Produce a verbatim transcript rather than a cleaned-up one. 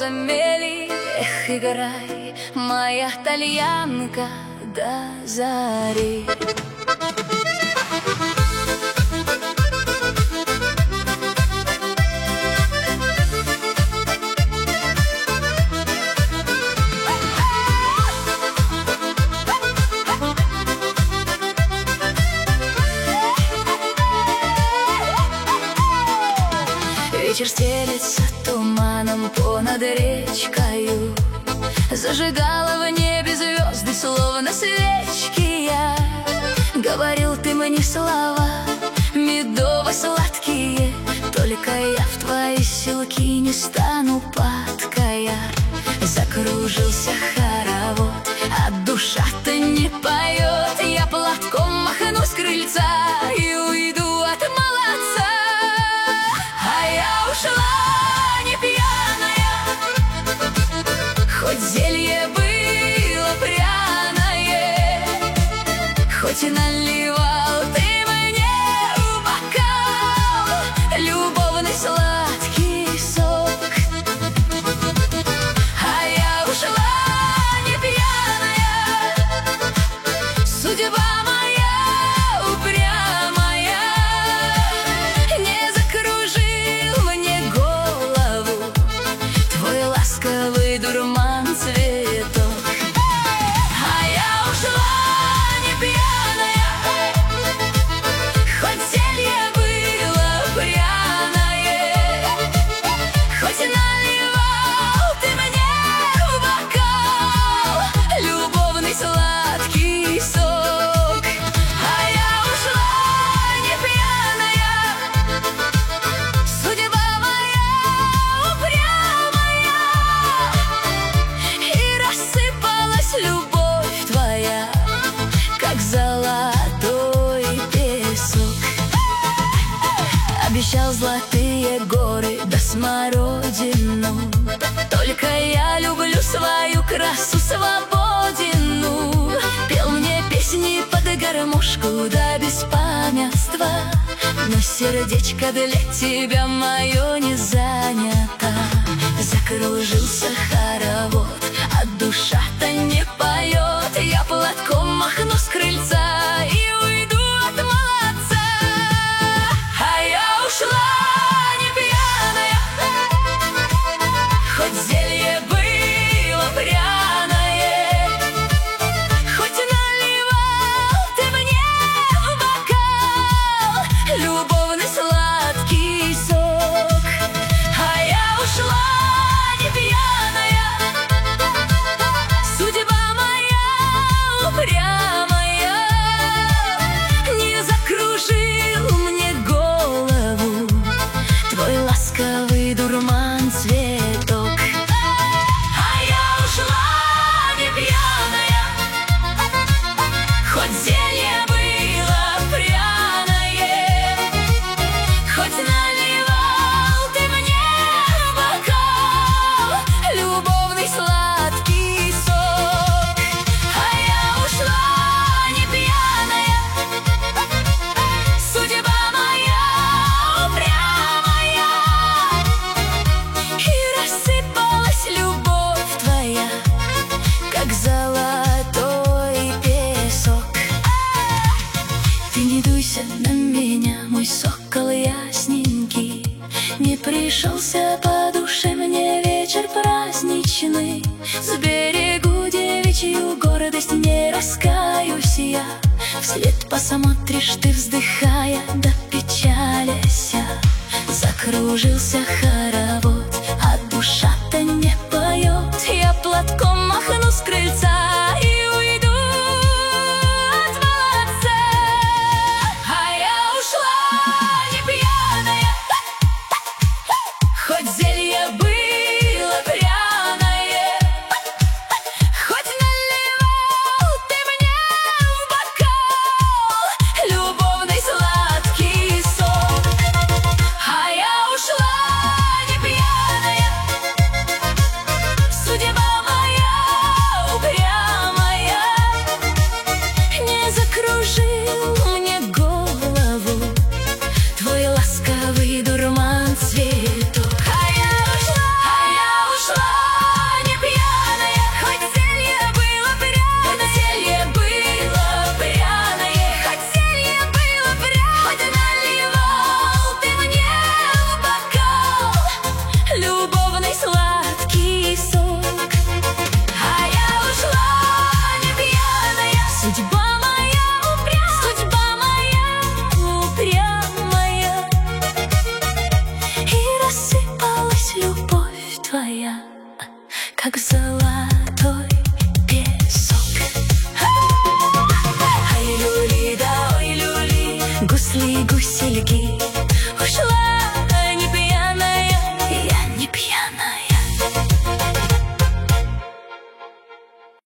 ламели. Эх, играй, моя тальянка, до зари. Вечер стелется туманом понад речкою, зажигала в небе звезды, словно свечки я. Говорил ты мне слова медово-сладкие, только я в твои силки не стану падкая. Закружился хоровод, а душа-то не поет. Я платком махну с крыльца и уйду от молодца. А я ушла не пьяная, хоть зелье было пряное, хоть и наливал ты мне в бокал любовный сладкий сок. А я ушла не пьяная, судьба моя упрямая, не закружил мне голову твой ласковый дурман цветок. А я ушла не пьяная, хоть зелье было пряное, хоть и наливал ты мне в бокал любовный сладкий сок. А я ушла не пьяная, судьба моя упрямая, и рассыпалась любовь твоя, как золотой песок. Обещал золотые горы да смородину, только я люблю свою красу свободину. Пел мне песни под гармошку до беспамятства, но сердечко для тебя мое не занято. Закружился хоровод, а душа-то не поет. Я платком махну с крыльца и уйду от молодца. А я ушла не пьяная, хоть зелье было пряное, хоть и наливал ты мне в бокал любовный сладкий сок. А я ушла не пьяная, судьба моя упрямая, не закружил мне голову твой ласковый дурман цветок. А я ушла не пьяная, хоть зелье было пряное, хоть наливал ты мне в бокал любовный сладкий сок. А я ушла не пьяная, судьба моя упрямая, и рассыпалась любовь твоя, как золотой песок. Ты не дуйся на меня, мой сокол ясненький, не пришелся по душе мне вечер праздничный. Сберегу девичью гордость, не раскаюсь я. Вслед посмотришь ты, вздыхая да печаляся. Закружился